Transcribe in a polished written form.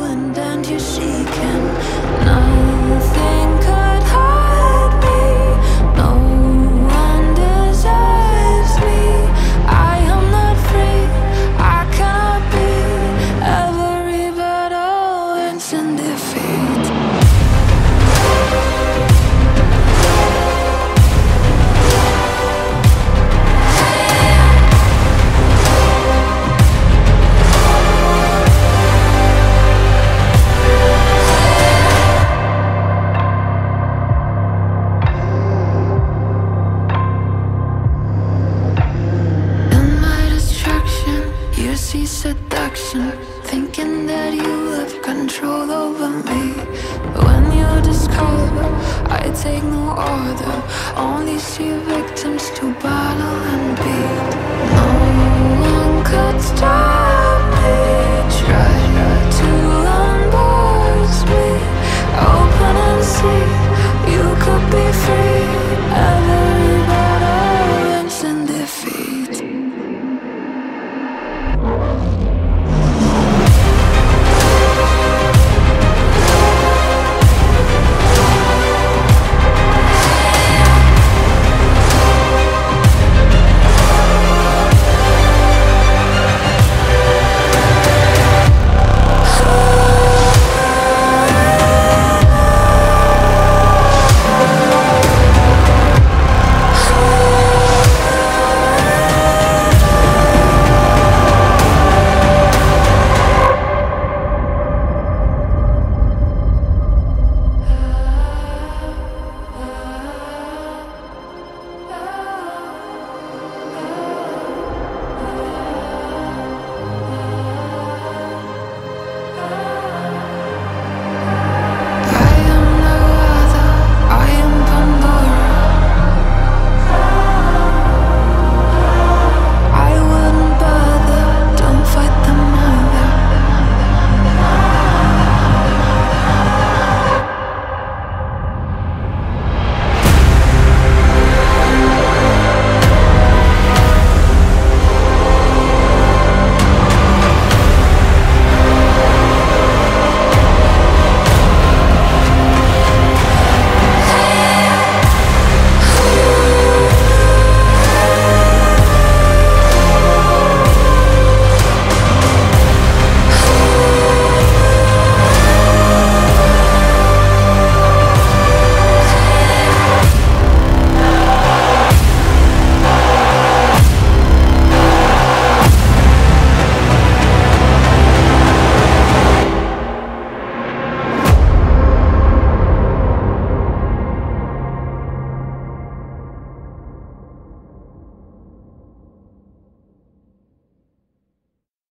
ruined and you're seeking. Nothing could hide me. No one deserves me. I am not free. I cannot be every battle ends in defeat. You see seduction, thinking that you have control over me. When you discover I take no order, only see victims to buy.